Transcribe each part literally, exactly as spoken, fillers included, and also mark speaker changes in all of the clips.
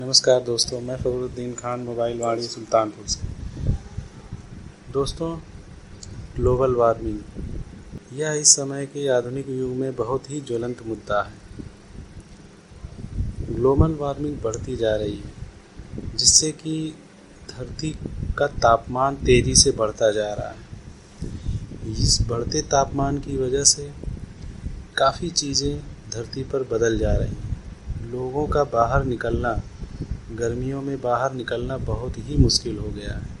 Speaker 1: नमस्कार दोस्तों, मैं फ़खरुद्दीन खान मोबाइल वाड़ी सुल्तानपुर से। दोस्तों, ग्लोबल वार्मिंग यह इस समय के आधुनिक युग में बहुत ही ज्वलंत मुद्दा है। ग्लोबल वार्मिंग बढ़ती जा रही है, जिससे कि धरती का तापमान तेज़ी से बढ़ता जा रहा है। इस बढ़ते तापमान की वजह से काफ़ी चीज़ें धरती पर बदल जा रही हैं। लोगों का बाहर निकलना, गर्मियों में बाहर निकलना बहुत ही मुश्किल हो गया है।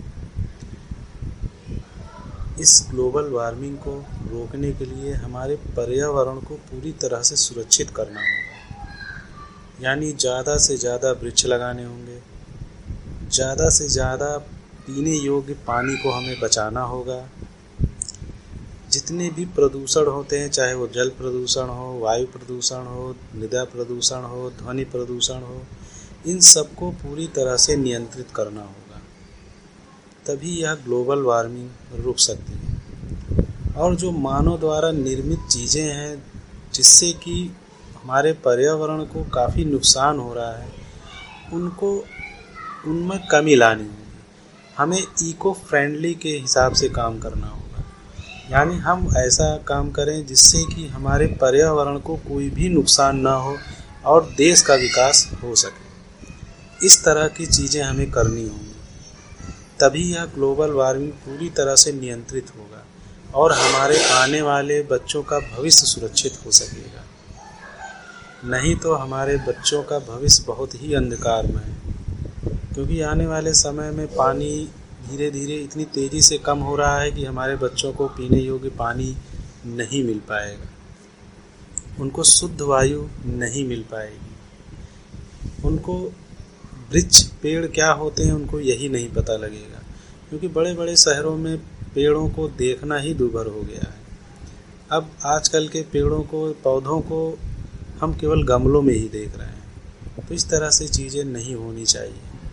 Speaker 1: इस ग्लोबल वार्मिंग को रोकने के लिए हमारे पर्यावरण को पूरी तरह से सुरक्षित करना होगा, यानी ज़्यादा से ज़्यादा वृक्ष लगाने होंगे, ज़्यादा से ज़्यादा पीने योग्य पानी को हमें बचाना होगा। जितने भी प्रदूषण होते हैं, चाहे वो जल प्रदूषण हो, वायु प्रदूषण हो, मृदा प्रदूषण हो, ध्वनि प्रदूषण हो, इन सबको पूरी तरह से नियंत्रित करना होगा, तभी यह ग्लोबल वार्मिंग रुक सकती है। और जो मानव द्वारा निर्मित चीज़ें हैं, जिससे कि हमारे पर्यावरण को काफ़ी नुकसान हो रहा है, उनको उनमें कमी लानी होगी। हमें इको फ्रेंडली के हिसाब से काम करना होगा, यानी हम ऐसा काम करें जिससे कि हमारे पर्यावरण को कोई भी नुकसान ना हो और देश का विकास हो सके। इस तरह की चीज़ें हमें करनी होंगी, तभी यह ग्लोबल वार्मिंग पूरी तरह से नियंत्रित होगा और हमारे आने वाले बच्चों का भविष्य सुरक्षित हो सकेगा। नहीं तो हमारे बच्चों का भविष्य बहुत ही अंधकारमय है, क्योंकि आने वाले समय में पानी धीरे धीरे इतनी तेज़ी से कम हो रहा है कि हमारे बच्चों को पीने योग्य पानी नहीं मिल पाएगा, उनको शुद्ध वायु नहीं मिल पाएगी, उनको वृक्ष पेड़ क्या होते हैं उनको यही नहीं पता लगेगा, क्योंकि बड़े बड़े शहरों में पेड़ों को देखना ही दूभर हो गया है। अब आजकल के पेड़ों को, पौधों को हम केवल गमलों में ही देख रहे हैं। तो इस तरह से चीज़ें नहीं होनी चाहिए।